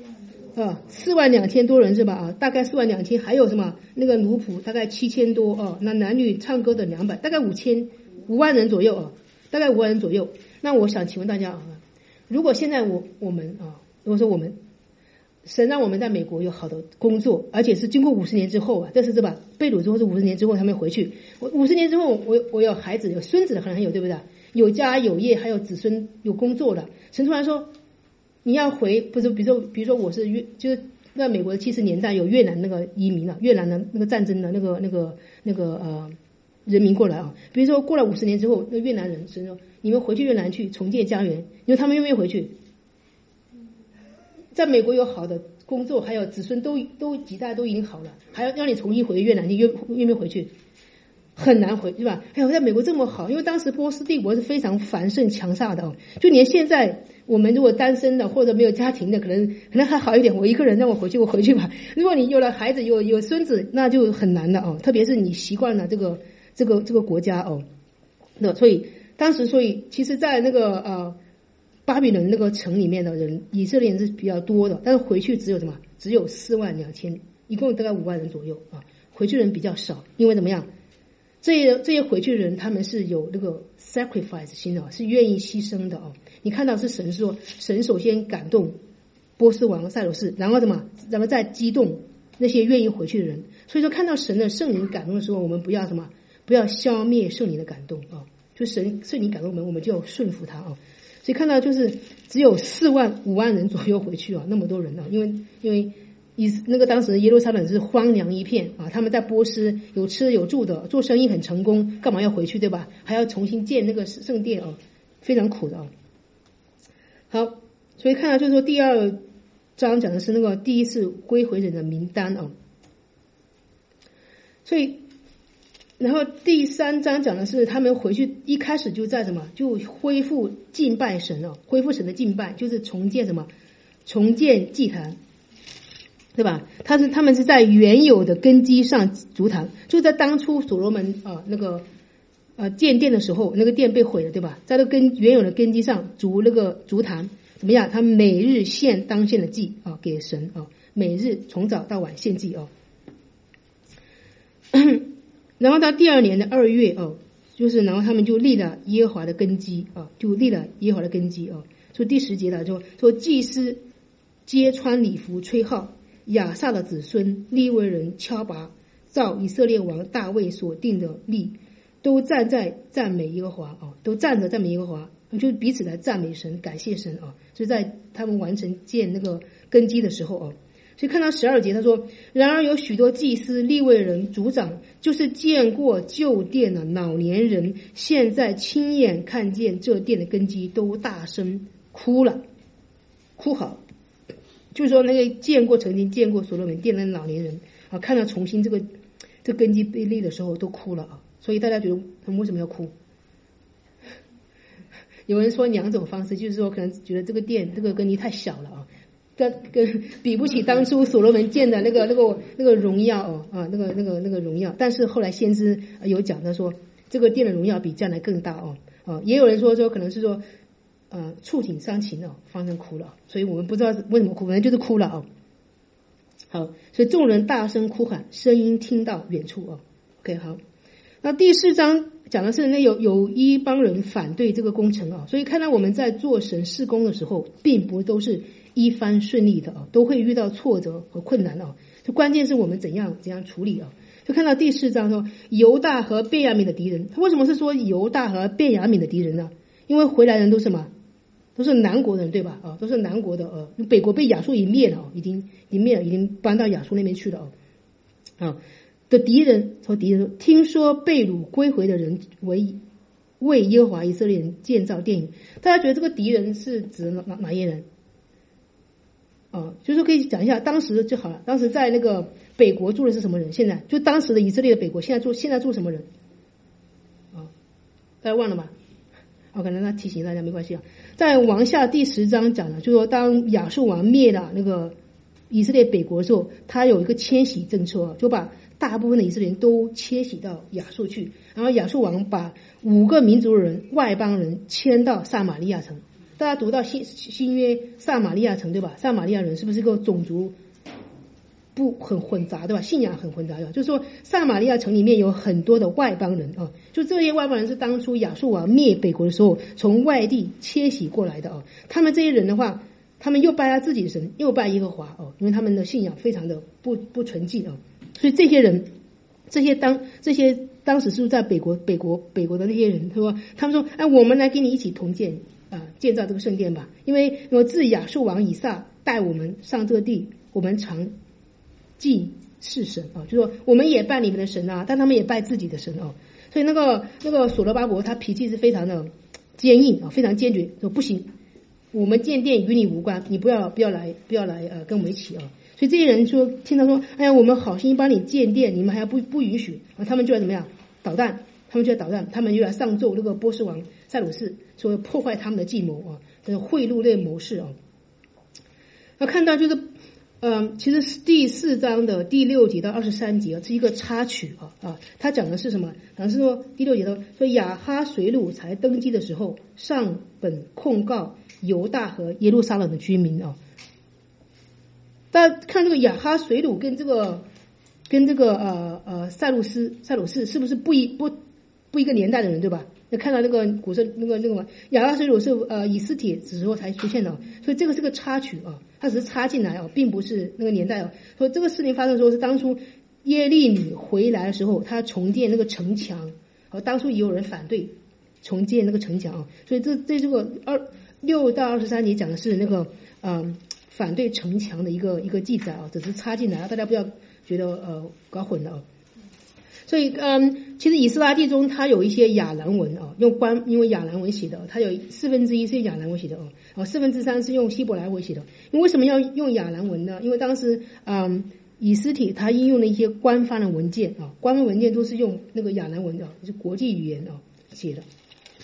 42000多人是吧大概42000，还有什么那个奴仆大概7000多那男女唱歌的200，大概5万人左右大概5万人左右。那我想请问大家如果现在我们如果说我们神让我们在美国有好的工作，而且是经过50年之后这是吧被掳之后是50年之后他们回去，我50年之后我有孩子有孙子的可能有对不对？有家有业还有子孙有工作的，神突然说你要回，不是比如说我是就是在美国的70年代有越南那个移民越南的那个战争的那个人民过来比如说过了50年之后，那越南人神说你们回去越南去重建家园，因为他们愿不愿意回去？在美国有好的工作，还有子孙都几代都已经好了，还要让你重新回越南，你愿不愿意回去？很难回，对吧？在美国这么好，因为当时波斯帝国是非常繁盛强大的就连现在我们如果单身的或者没有家庭的，可能还好一点，我一个人让我回去吧。如果你有了孩子有孙子，那就很难的特别是你习惯了这个国家那所以当时其实在那个巴比伦那个城里面的人，以色列人是比较多的，但是回去只有42000，一共大概5万人左右回去人比较少，因为怎么样？这些回去的人他们是有那个 sacrifice 心是愿意牺牲的你看到是神说，神首先感动波斯王塞鲁士，然后再激动那些愿意回去的人。所以说看到神的圣灵感动的时候，我们不要消灭圣灵的感动就圣灵感动我们就要顺服他所以看到就是只有5万人左右回去那么多人因为那个当时耶路撒冷是荒凉一片他们在波斯有吃有住的，做生意很成功，干嘛要回去对吧？还要重新建那个圣殿非常苦的好，所以看到就是说第2章讲的是那个第一次归回人的名单所以然后第3章讲的是他们回去一开始就在就恢复敬拜神恢复神的敬拜，就是重建祭坛对吧？他们是在原有的根基上筑坛，就在当初所罗门那个建殿的时候，那个殿被毁了对吧？在那原有的根基上筑坛，怎么样？他每日献当献的祭给神每日从早到晚献祭然后到第2年的2月就是然后他们就立了耶和华的根基就立了耶和华的根基所以第10节就说祭司皆穿礼服吹号，亚萨的子孙利未人敲拔，照以色列王大卫所定的例，都站在赞美耶和华都站着赞美耶和华，就彼此来赞美神感谢神就在他们完成建那个根基的时候所以看到12节他说，然而有许多祭司利未人族长，就是见过旧殿的老年人，现在亲眼看见这殿的根基，都大声哭嚎，就是说那个曾经见过所罗门殿的老年人看到重新这根基被立的时候都哭了所以大家觉得他们为什么要哭？有人说2种方式，就是说可能觉得这个殿这个根基太小了跟比不起当初所罗门建的那个荣耀那个荣耀，但是后来先知有讲的说这个殿的荣耀比将来更大也有人说可能是说触景伤情发生哭了，所以我们不知道为什么哭，可能就是哭了好，所以众人大声哭喊，声音听到远处OK 好，那第4章讲的是那有一帮人反对这个工程所以看到我们在做神事工的时候，并不都是一帆顺利的都会遇到挫折和困难就关键是我们怎样处理就看到第4章说犹大和便雅悯的敌人，他为什么是说犹大和便雅悯的敌人呢？因为回来人都是什么？都是南国人对吧都是南国的北国被亚述已灭了已经灭了，已经搬到亚述那边去了的敌人说听说被掳归回的人为为耶和华以色列人建造殿宇。大家觉得这个敌人是指哪些人？就是说可以讲一下当时就好了。当时在那个北国住的是什么人？现在就当时的以色列的北国，现在住什么人？大家忘了吗？可能他提醒大家没关系啊。在王下第10章讲了，就是说当亚述王灭了那个以色列北国的时候，他有一个迁徙政策，就把大部分的以色列人都迁徙到亚述去，然后亚述王把5个民族人外邦人迁到撒玛利亚城。大家读到新约撒玛利亚城对吧？撒玛利亚人是不是个种族很混杂对吧？信仰很混杂对吧？就是说撒玛利亚城里面有很多的外邦人就这些外邦人是当初亚述王灭北国的时候从外地迁徙过来的他们这些人的话，他们又拜他自己的神，又拜耶和华因为他们的信仰非常的不纯净所以这些人，这些当时是在北国的那些人他们说我们来跟你一起同建造这个圣殿吧，因为自亚述王以撒带我们上这个地，我们常祭祀神就说我们也拜你们的神但他们也拜自己的神所以那个所罗巴伯他脾气是非常的坚硬非常坚决，说不行，我们建殿与你无关，你不要来跟我们一起所以这些人说听他说我们好心帮你建殿，你们还不允许他们就要怎么样捣蛋，他们就来上奏那个波斯王塞鲁士，说破坏他们的计谋贿赂那谋士看到就是其实第4章的第6节到23节是一个插曲他讲的是什么？讲的是说第6节说亚哈随鲁才登基的时候，上本控告犹大和耶路撒冷的居民大家看这个亚哈随鲁跟这个塞鲁士是不是不一个年代的人对吧？那看到那个古圣那个亚哈随鲁是以斯帖时候才出现的所以这个是个插曲它只是插进来并不是那个年代所以这个事情发生的时候是当初耶利米回来的时候，他重建那个城墙当初也有人反对重建那个城墙所以这个6到23节讲的是那个反对城墙的一个记载只是插进来大家不要觉得搞混了所以其实以斯拉记中它有一些亚兰文因为亚兰文写的，它有1/4是用亚兰文写的3/4是用希伯来文写的。因为为什么要用亚兰文呢？因为当时以斯帖他应用的一些官方的文件官方文件都是用那个亚兰文的，就是国际语言写的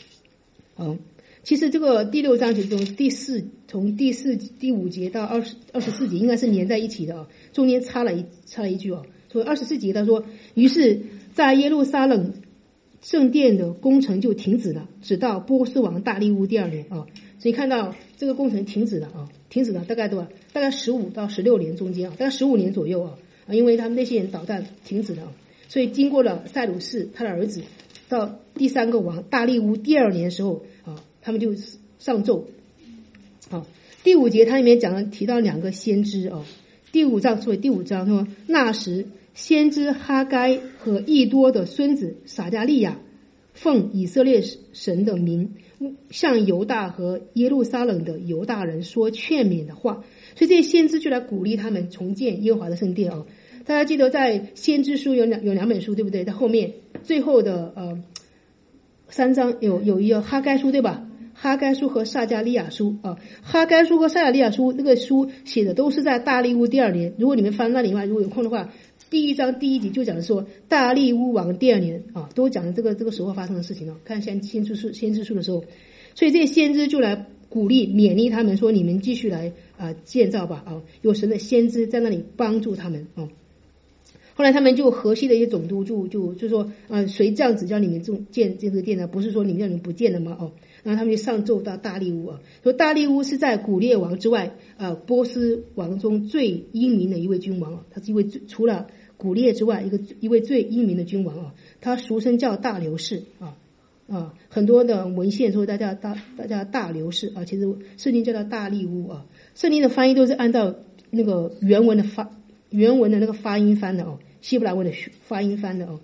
其实这个第6章节中从第5节到24节应该是连在一起的中间插了一句所以24节他说，于是在耶路撒冷圣殿的工程就停止了，直到波斯王大利乌第2年所以看到这个工程停止了大概多少？大概15到16年中间大概15年左右因为他们那些人捣蛋停止了所以经过了塞鲁士他的儿子到第3个王大利乌第2年的时候他们就上奏第5节它里面提到2个先知第5章说那时先知哈该和益多的孙子撒迦利亚奉以色列神的名向犹大和耶路撒冷的犹大人说劝勉的话，所以这些先知就来鼓励他们重建耶和华的圣殿大家记得在先知书有两本书对不对？在后面最后的3章有一个哈该书对吧？哈该书和撒迦利亚书哈该书和撒迦利亚书那个书写的都是在大利乌第2年，如果你们翻那里面如果有空的话，第1章第1节就讲说大利乌王第2年都讲这个时候发生的事情看先知书的时候，所以这些先知就来鼓励勉励他们说你们继续来建造吧有神的先知在那里帮助他们后来他们就河西的一些总督就说谁这样子叫你们建这个殿呢？不是说你们让人不建了吗然后他们就上奏到大利乌说大利乌是在古列王之外波斯王中最英明的一位君王他是一位除了古列之外一位最英明的君王他俗称叫大流士很多的文献说大家大流士其实圣经叫他大利乌圣经的翻译都是按照那个原文的那个发音翻的希伯来文的发音翻的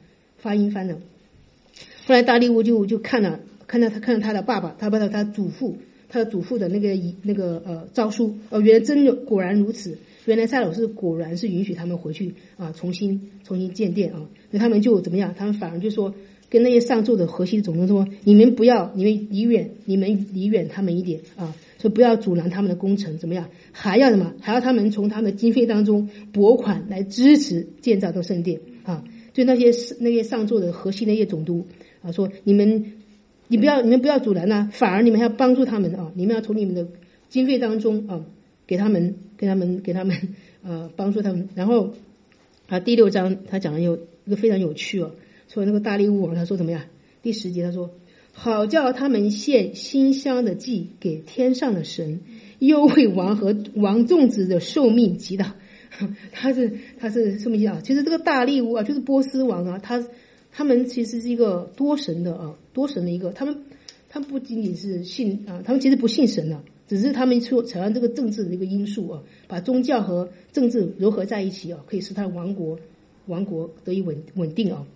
后来大利乌就看了他的爸爸他的祖父的那个诏书原来真的果然如此，原来塞鲁士果然是允许他们回去重新建殿所以他们就怎么样？他们反而就说跟那些上座的河西的总督说，你们离远他们一点啊，所以不要阻拦他们的工程，怎么样？还要什么？还要他们从他们的经费当中拨款来支持建造的圣殿啊。就那些上座的河西那些总督啊，说你们不要阻拦啊，反而你们要帮助他们啊，你们要从你们的经费当中啊，给他们帮助他们。然后第6章他讲的有一个非常有趣哦，说那个大利乌王他说怎么样？第10节他说，好叫他们献馨香的祭给天上的神，又为王和王众子的寿命祈祷。他是什么意思啊？其实这个大利乌啊，就是波斯王啊，他们其实是一个多神的一个，他们不仅仅是信啊，他们其实不信神啊，只是他们采用这个政治的一个因素啊，把宗教和政治糅合在一起啊，可以使他的王国得以稳定啊。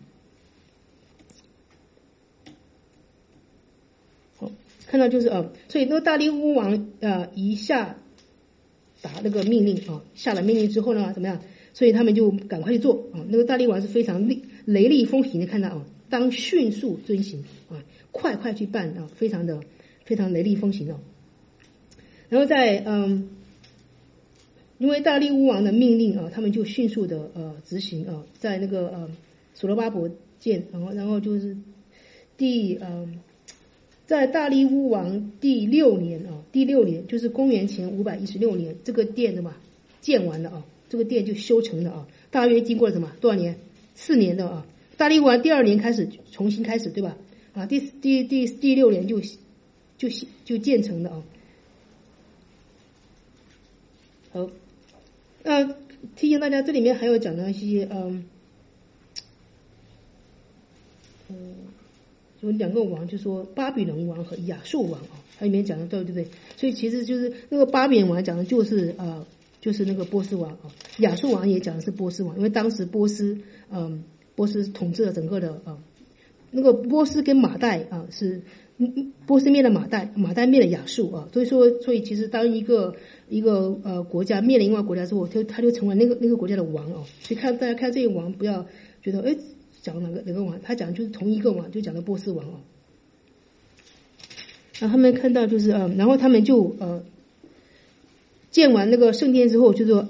好，看到就是所以那个大利乌王一下打那个命令啊，下了命令之后呢，怎么样？所以他们就赶快去做啊。那个大利王是非常雷厉风行的，看到啊，当迅速遵行啊，快去办啊，非常雷厉风行哦。然后在因为大利乌王的命令啊，他们就迅速的执行啊，在那个所罗巴伯建，然后就是在大利乌王第6年就是公元前516年，这个殿的嘛建完了啊，这个殿就修成了啊，大约经过了什么多少年？4年的啊。大利乌王第2年重新开始，对吧？啊，第6年就建成了啊。好，提醒大家，这里面还有讲到一些有2个王，就说巴比伦王和亚述王啊，它里面讲的对不对？所以其实就是那个巴比伦王讲的就是那个波斯王啊，亚述王也讲的是波斯王，因为当时波斯统治了整个的那个波斯跟马代啊是波斯灭了马代灭了亚述啊，所以其实当一个国家灭了另外国家之后，他就成为那个国家的王啊，所以大家看这些王不要觉得讲哪个王，他讲就是同一个王，就讲的波斯王啊。然后他们看到就是然后他们就建完那个圣殿之后，就说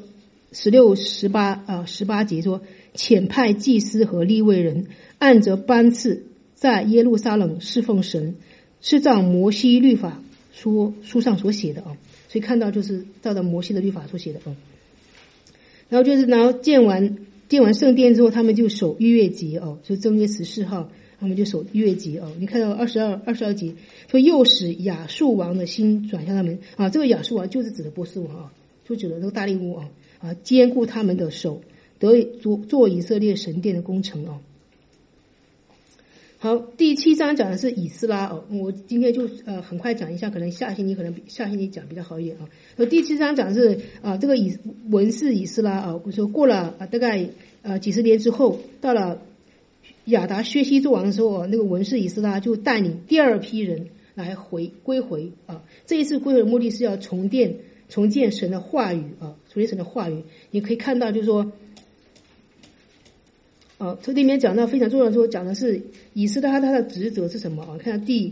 18节说，遣派祭司和利未人按着班次在耶路撒冷侍奉神，是照摩西律法书上所写的啊，所以看到就是照着摩西的律法所写的啊。然后建完圣殿之后，他们就守逾越节哦，就正月14号，他们就守逾越节哦。你看到22节说，又使亚述王的心转向他们啊，这个亚述王就是指的波斯王啊，就指的那个大利乌啊，兼顾他们的手，得以做以色列神殿的工程哦。好，第7章讲的是以斯拉哦，我今天就很快讲一下，可能下星期讲比较好一点啊。第7章讲的是这个文士以斯拉啊，我说过了大概几十年之后，到了亚达薛西做王的时候，那个文士以斯拉就带领第2批人来归回啊。这一次归回的目的是要重建神的话语啊，重建神的话语。你可以看到就是说。这里面讲到非常重要的说，讲的是以斯拉他的职责是什么啊？看第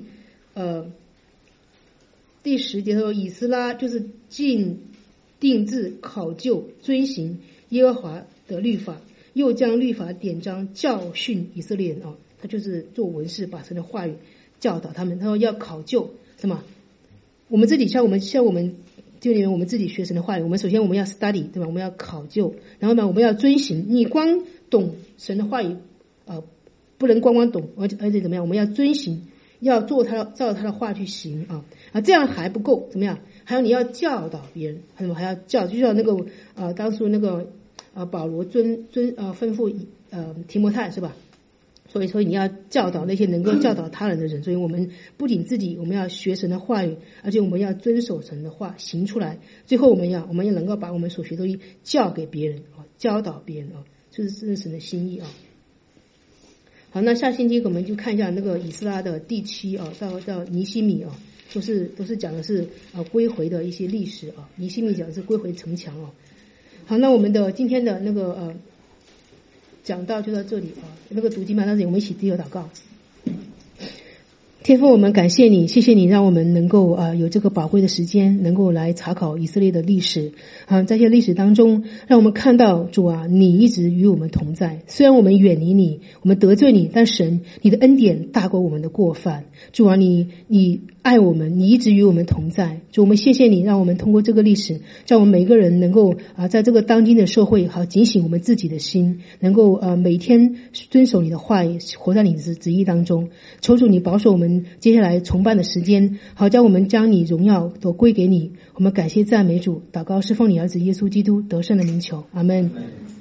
10节说，以斯拉就是定制考究遵行耶和华的律法，又将律法典章教训以色列人啊，他就是做文士，把神的话语教导他们。他说要考究什么？我们自己像我们就连我们自己学神的话语，我们首先我们要 study 对吧？我们要考究，然后呢我们要遵行。你光懂神的话语不能光懂，而且怎么样？我们要遵行，要照他的话去行啊，这样还不够，怎么样？还有你要教导别人，还要就像那个当初那个保罗吩咐提摩太是吧？所以你要教导那些能够教导他人的人。所以我们不仅自己我们要学神的话语，而且我们要遵守神的话行出来。最后我们也能够把我们所学的东西教给别人教导别人这是神的心意啊。好，那下星期我们就看一下那个以斯拉的第7到尼希米都是讲的是归回的一些历史尼希米讲的是归回城墙好，那我们的今天的那个讲到就到这里那个读经班到这里，我们一起低头祷告。 天父，我们感谢你，谢谢你让我们能够有这个宝贵的时间，能够来查考以色列的历史。在这些历史当中，让我们看到主啊，你一直与我们同在。虽然我们远离你，我们得罪你，但神，你的恩典大过我们的过犯。主啊，你爱我们，你一直与我们同在。主，我们谢谢你，让我们通过这个历史，让我们每个人能够在这个当今的社会，好警醒我们自己的心，能够每天遵守你的话语，活在你的旨意当中。求主你保守我们接下来崇拜的时间，好叫我们将你荣耀都归给你。我们感谢赞美主，祷告是奉你儿子耶稣基督得胜的名求，阿们。